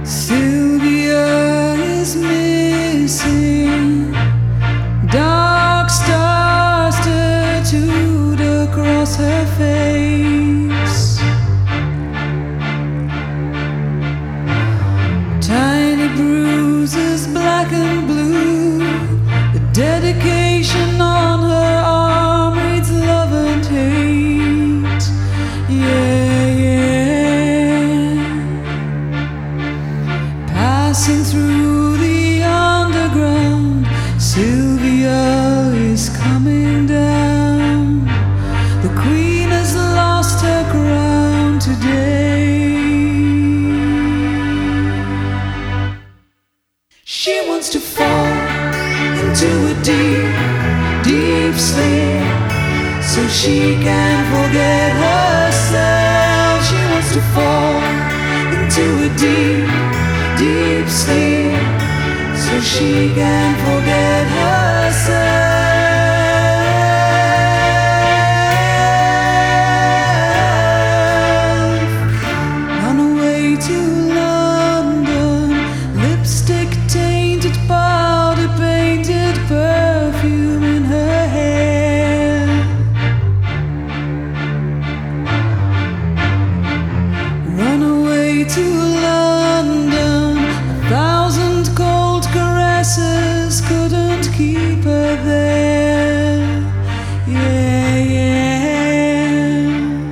Sylvia is missing. Dark stars tattooed across her face. Tiny bruises, black and blue. The dedication on her arm reads love and hate. Yeah, yeah. Passing through the underground, Sylvia is coming down. The queen has lost her crown today. She wants to fall into a deep, deep sleep, so she can forget herself. She wants to fall into a deep, deep sleep, so she can forget herself. On her way to London, lipstick tainted, powder painted, perfume in her hair. Run away to London, 1,000 cold caresses couldn't keep her there. Yeah, yeah.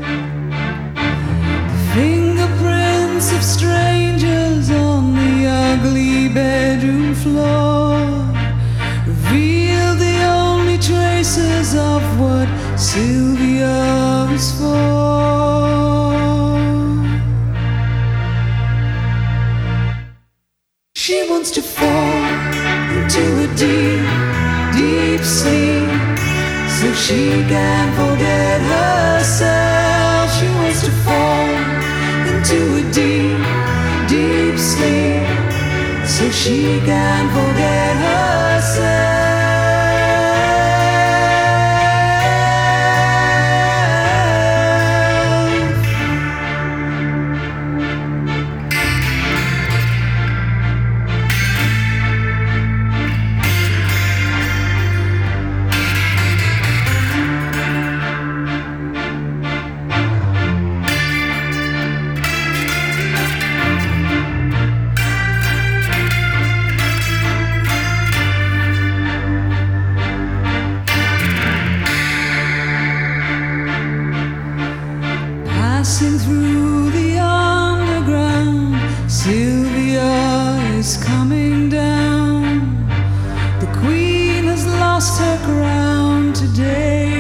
The fingerprints of strangers on the ugly bedroom floor reveal the only traces of what Sylvia is for. She wants to fall into a deep, deep sleep, so she can forget herself. She wants to fall into a deep, deep sleep, so she can forget herself. Passing through the underground, Sylvia is coming down. The queen has lost her crown today.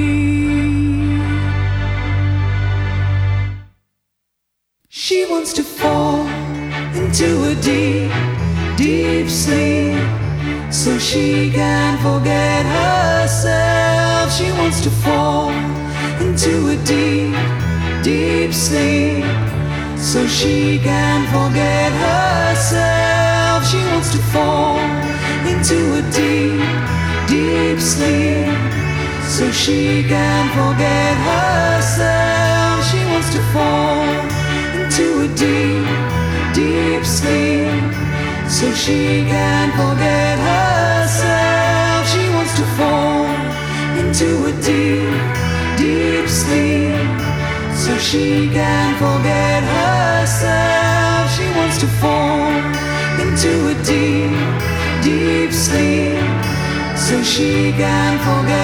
She wants to fall into a deep, deep sleep, so she can forget herself. She wants to fall into a deep, deep sleep, so she can forget herself. She wants to fall into a deep, deep sleep, so she can forget herself. She wants to fall into a deep, deep sleep, so she can forget herself. She wants to fall into a deep, deep sleep, so she can forget herself. She wants to fall into a deep, deep sleep, so she can forget